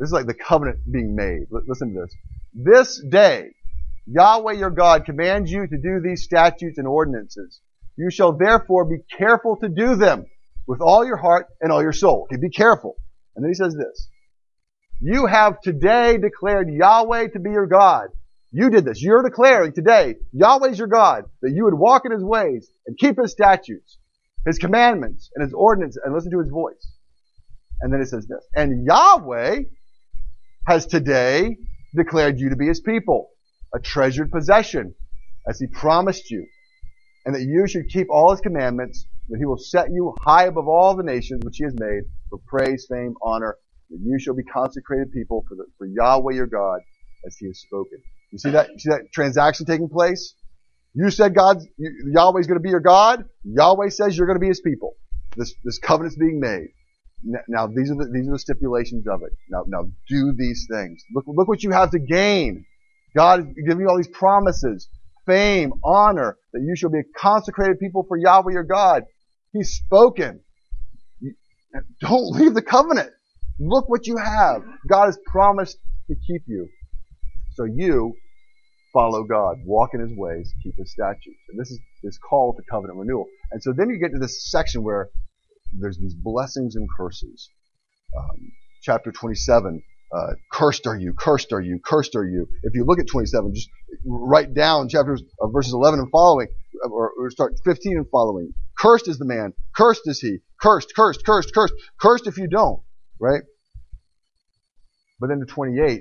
This is like the covenant being made. Listen to this. This day, Yahweh your God commands you to do these statutes and ordinances. You shall therefore be careful to do them with all your heart and all your soul. Okay, be careful. And then he says this. You have today declared Yahweh to be your God. You did this. You're declaring today Yahweh's your God, that you would walk in his ways and keep his statutes, his commandments, and his ordinances, and listen to his voice. And then it says this. And Yahweh has today declared you to be his people, a treasured possession, as he promised you, and that you should keep all his commandments, that he will set you high above all the nations which he has made for praise, fame, honor, that you shall be consecrated people for Yahweh your God, as he has spoken. You see that? You see that transaction taking place? You said Yahweh's going to be your God. Yahweh says you're going to be his people. This covenant's being made. Now these are the stipulations of it. Now do these things. Look what you have to gain. God is giving you all these promises, fame, honor, that you shall be a consecrated people for Yahweh your God. He's spoken. Don't leave the covenant. Look what you have. God has promised to keep you. So you follow God, walk in his ways, keep his statutes. And this is his call to covenant renewal. And so then you get to this section where there's these blessings and curses. Chapter 27, cursed are you, cursed are you, cursed are you. If you look at 27, just write down verses 11 and following, or start 15 and following. Cursed is the man, cursed is he, cursed, cursed, cursed, cursed, cursed if you don't, right? But then to 28,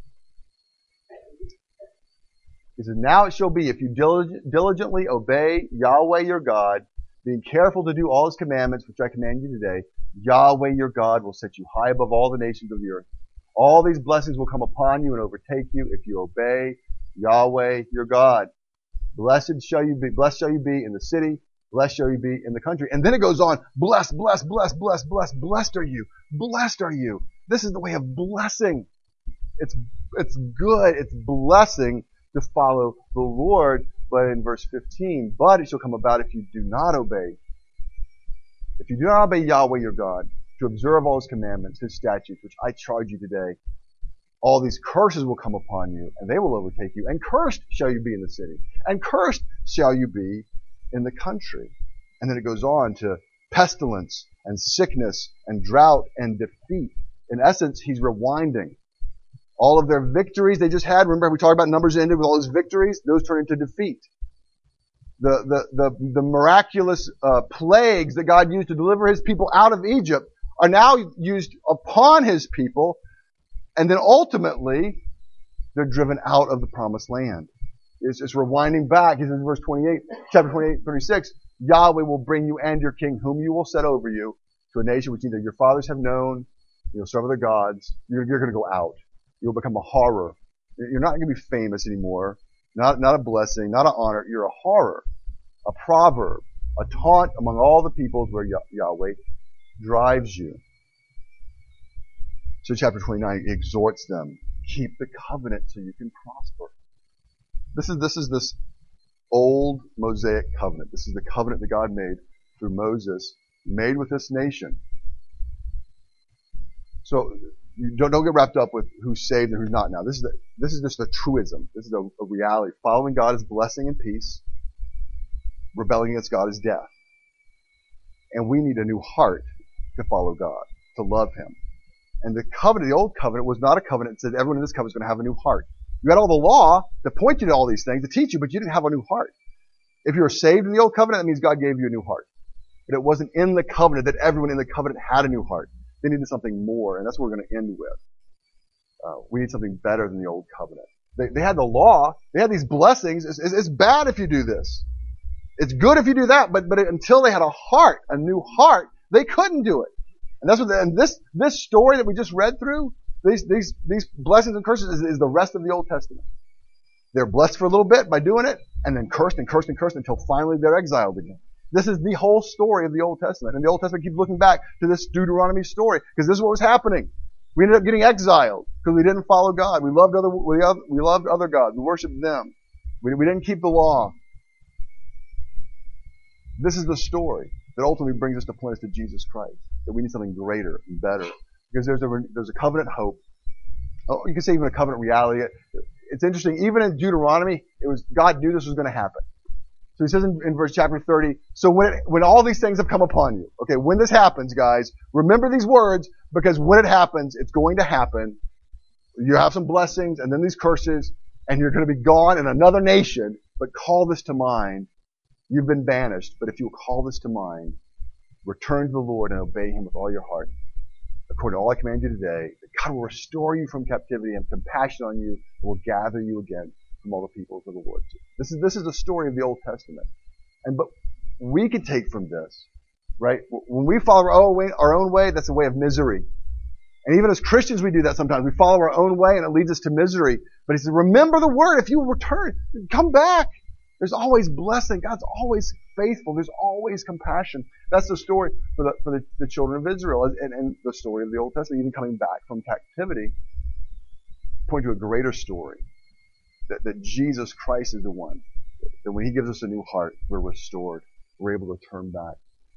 he says, now it shall be, if you diligently obey Yahweh your God, being careful to do all his commandments, which I command you today, Yahweh your God will set you high above all the nations of the earth. All these blessings will come upon you and overtake you if you obey Yahweh your God. Blessed shall you be in the city, blessed shall you be in the country. And then it goes on, blessed, blessed, blessed, blessed, blessed, blessed are you, blessed are you. This is the way of blessing. It's good, it's blessing to follow the Lord. But in verse 15, but it shall come about if you do not obey. If you do not obey Yahweh your God, to observe all his commandments, his statutes, which I charge you today, all these curses will come upon you, and they will overtake you. And cursed shall you be in the city, and cursed shall you be in the country. And then it goes on to pestilence and sickness and drought and defeat. In essence, he's rewinding. All of their victories they just had, remember we talked about Numbers ended with all his victories, those turn into defeat. The miraculous plagues that God used to deliver his people out of Egypt are now used upon his people, and then ultimately they're driven out of the promised land. It's rewinding back. He says in verse 28, chapter 28, 36, Yahweh will bring you and your king, whom you will set over you, to a nation which neither your fathers have known, you'll serve other gods, you're going to go out. You'll become a horror. You're not going to be famous anymore. Not a blessing, not an honor. You're a horror, a proverb, a taunt among all the peoples where Yahweh drives you. So chapter 29 exhorts them, keep the covenant so you can prosper. This is this old Mosaic covenant. This is the covenant that God made through Moses, made with this nation. So you don't get wrapped up with who's saved and who's not now. This is just a truism. This is a reality. Following God is blessing and peace. Rebelling against God is death. And we need a new heart to follow God, to love him. And the covenant, the old covenant, was not a covenant that said everyone in this covenant is going to have a new heart. You had all the law to point you to all these things, to teach you, but you didn't have a new heart. If you were saved in the old covenant, that means God gave you a new heart. But it wasn't in the covenant that everyone in the covenant had a new heart. They needed something more, and that's what we're going to end with. We need something better than the old covenant. They had the law. They had these blessings. It's bad if you do this. It's good if you do that, but until they had a heart, a new heart, they couldn't do it. And that's what. And this story that we just read through, these blessings and curses is the rest of the Old Testament. They're blessed for a little bit by doing it, and then cursed and cursed and cursed until finally they're exiled again. This is the whole story of the Old Testament. And the Old Testament keeps looking back to this Deuteronomy story, because this is what was happening. We ended up getting exiled because we didn't follow God. We loved other gods. We worshiped them. We didn't keep the law. This is the story that ultimately brings us to point us to Jesus Christ. That we need something greater and better. Because there's a covenant hope Oh, you can say even a covenant reality. It's interesting. Even in Deuteronomy, it was God knew this was going to happen. So he says in verse chapter 30, so when all these things have come upon you, okay, when this happens, guys, remember these words, because when it happens, it's going to happen. You have some blessings and then these curses, and you're going to be gone in another nation, but call this to mind. You've been banished, but if you will call this to mind, return to the Lord and obey Him with all your heart, according to all I command you today, that God will restore you from captivity and have compassion on you and will gather you again from all the peoples of the Lord. This is the story of the Old Testament. But we can take from this, right? When we follow our own way, that's a way of misery. And even as Christians, we do that sometimes. We follow our own way and it leads us to misery. But he says, remember the word. If you return, come back. There's always blessing. God's always faithful. There's always compassion. That's the story for the children of Israel and the story of the Old Testament, even coming back from captivity, point to a greater story. That Jesus Christ is the one. That when He gives us a new heart, we're restored. We're able to turn back.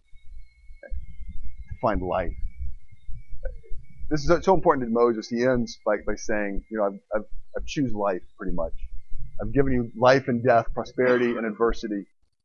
To find life. This is so important to Moses. He ends by saying, I've choose life pretty much. I've given you life and death, prosperity and adversity.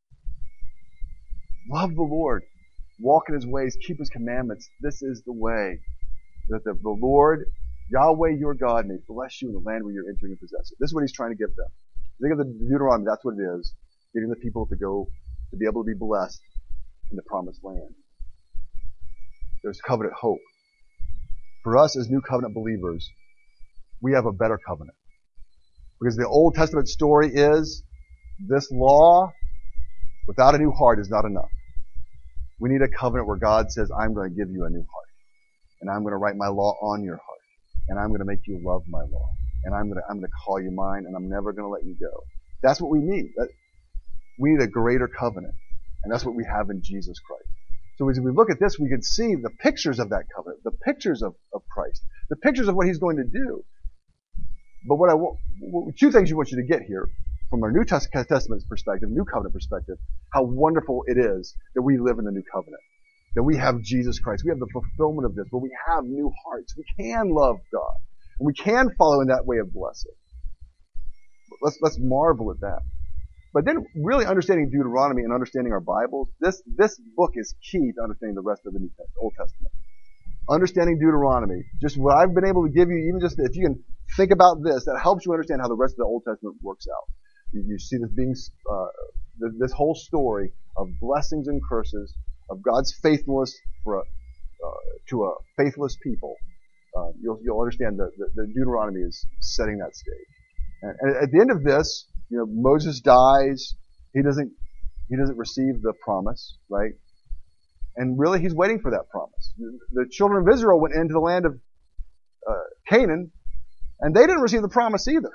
Love the Lord. Walk in His ways. Keep His commandments. This is the way that the Lord, Yahweh your God, may bless you in the land where you're entering and possess it. This is what He's trying to give them. Think of the Deuteronomy. That's what it is. Getting the people to be able to be blessed in the promised land. There's covenant hope. For us as New Covenant believers, we have a better covenant. Because the Old Testament story is, this law without a new heart is not enough. We need a covenant where God says, I'm going to give you a new heart. And I'm going to write my law on your heart. And I'm going to make you love my law. And I'm going to call you mine, and I'm never going to let you go. That's what we need. We need a greater covenant. And that's what we have in Jesus Christ. So as we look at this, we can see the pictures of that covenant, the pictures of Christ, the pictures of what He's going to do. But two things you want you to get here from our New Testament perspective, New Covenant perspective, how wonderful it is that we live in the New Covenant, that we have Jesus Christ. We have the fulfillment of this, but we have new hearts. We can love God, and we can follow in that way of blessing. Let's marvel at that. But then really understanding Deuteronomy and understanding our Bibles, this book is key to understanding the rest of the Old Testament. Understanding Deuteronomy, just what I've been able to give you, even just if you can think about this, that helps you understand how the rest of the Old Testament works out. You see this being, this whole story of blessings and curses, of God's faithfulness to a faithless people. You'll understand that the Deuteronomy is setting that stage. And at the end of this, Moses dies. He doesn't receive the promise, right? And really, he's waiting for that promise. The children of Israel went into the land of Canaan, and they didn't receive the promise either.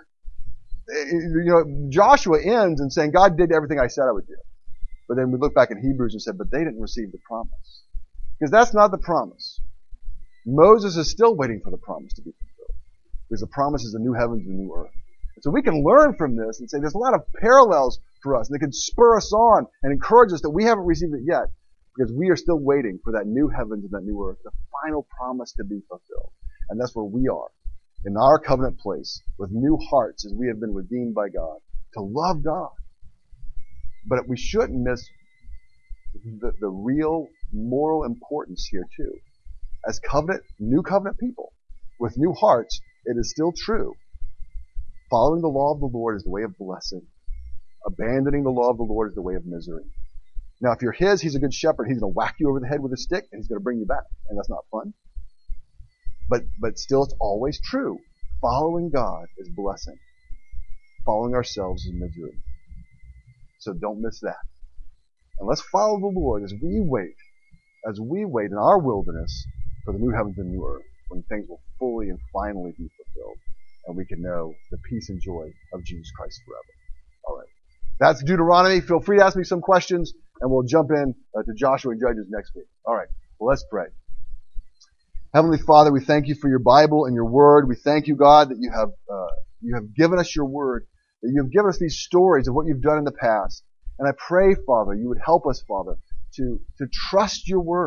Joshua ends in saying, God did everything I said I would do. But then we look back at Hebrews and said, but they didn't receive the promise. Because that's not the promise. Moses is still waiting for the promise to be fulfilled. Because the promise is the new heavens and the new earth. And so we can learn from this and say there's a lot of parallels for us, and they can spur us on and encourage us that we haven't received it yet, because we are still waiting for that new heavens and that new earth, the final promise to be fulfilled. And that's where we are, in our covenant place, with new hearts as we have been redeemed by God, to love God. But we shouldn't miss the real moral importance here too. As new covenant people, with new hearts, it is still true. Following the law of the Lord is the way of blessing. Abandoning the law of the Lord is the way of misery. Now, if you're He's a good shepherd. He's going to whack you over the head with a stick, and He's going to bring you back. And that's not fun. But still, it's always true. Following God is blessing. Following ourselves is misery. So don't miss that. And let's follow the Lord as we wait in our wilderness for the new heavens and new earth, when things will fully and finally be fulfilled, and we can know the peace and joy of Jesus Christ forever. All right. That's Deuteronomy. Feel free to ask me some questions, and we'll jump in to Joshua and Judges next week. All right. Well, let's pray. Heavenly Father, we thank You for Your Bible and Your Word. We thank You, God, that You have given us Your Word, that You have given us these stories of what You've done in the past. And I pray, Father, You would help us, Father, to trust Your Word,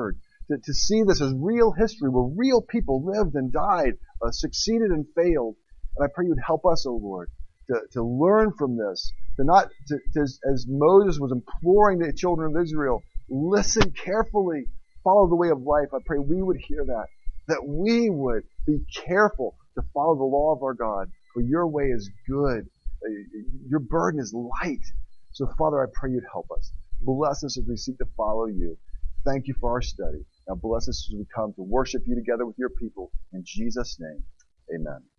to see this as real history where real people lived and died, succeeded and failed. And I pray you would help us, O Lord, to learn from this, as Moses was imploring the children of Israel, listen carefully, follow the way of life. I pray we would hear that we would be careful to follow the law of our God, for your way is good. Your burden is light. So, Father, I pray you'd help us. Bless us as we seek to follow you. Thank you for our study. Now bless us as we come to worship you together with your people. In Jesus' name, amen.